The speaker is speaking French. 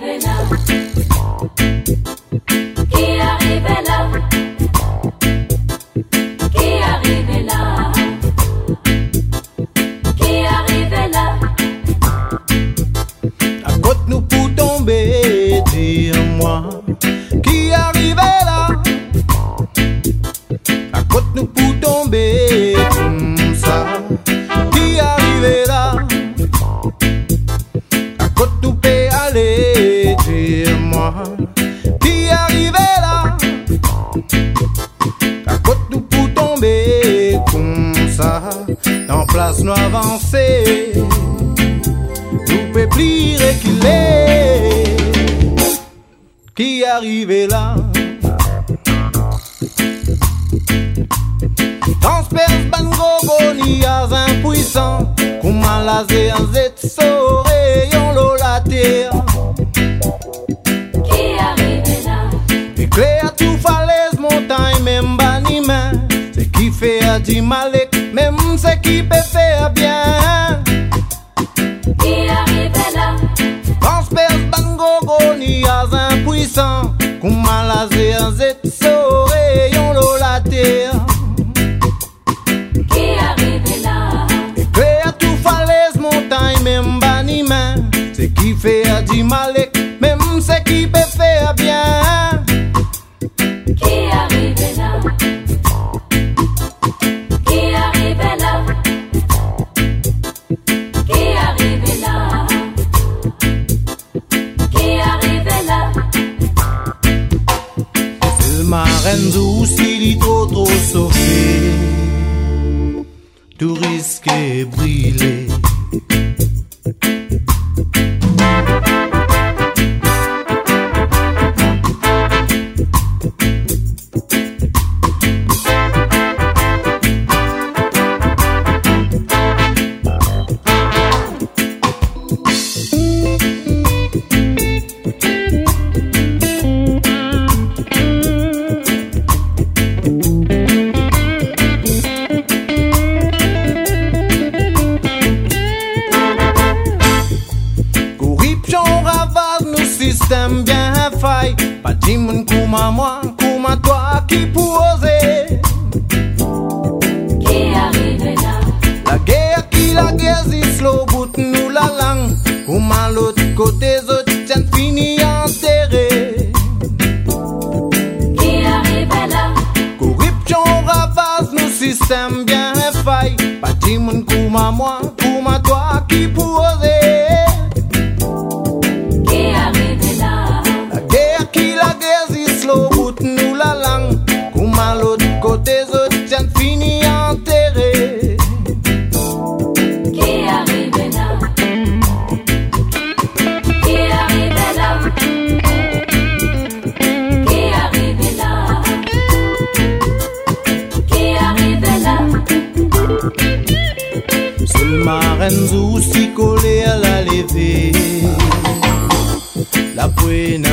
arrivé là? Qui arrivé là? Qui arrivé là? Qui arrivé là? À côté nous pour tomber, dis-moi. Qui arrivé là? À côté nous pour tomber, comme ça. Qui arrivé là? À côté nous peut aller, dis-moi. Qui arrivé là? À côté nous pour tomber, comme ça. En place nous avancer. Nous peut plier qu'il est. Qui arrivé là? Transperce bango bonias impuissant. Comment la zéan zet soré yon lo la terre. Qui arrivé là? Éclair tout falaise, montagne, même baniment. C'est qui fait à di malek, même c'est qui peut faire bien. Qui arrivé là? Transperce bango bonias impuissant. Comment la zéan zet soré yon lo la terre. Qui arrivé là? Éclair tout falaise, montagne, même baniment. C'est qui fait à di malek, même c'est qui peut faire bien. Qui arrivé là? Qui arrivé là? Qui arrivé là? Qui arrivé là? C'est le marin aussi, il trop sauvé. Tout risque est brûlé. Système bien faille, pas dit mon kouma moi, kouma toi qui posé. Qui arrivé là? La guerre slow bout nous la langue, kouma l'autre côté autres tiens fini enterré. Qui arrivé là? Corruption ravage nous système bien faille, pas dit mon kouma moi, kouma toi qui posé. Nous la langue, comme à l'autre côté, autres tiens fini enterré. Qui arrivé là? Qui arrivé là? Qui arrivé là? Qui arrivé là? C'est le marin aussi collé à la levée. La poêne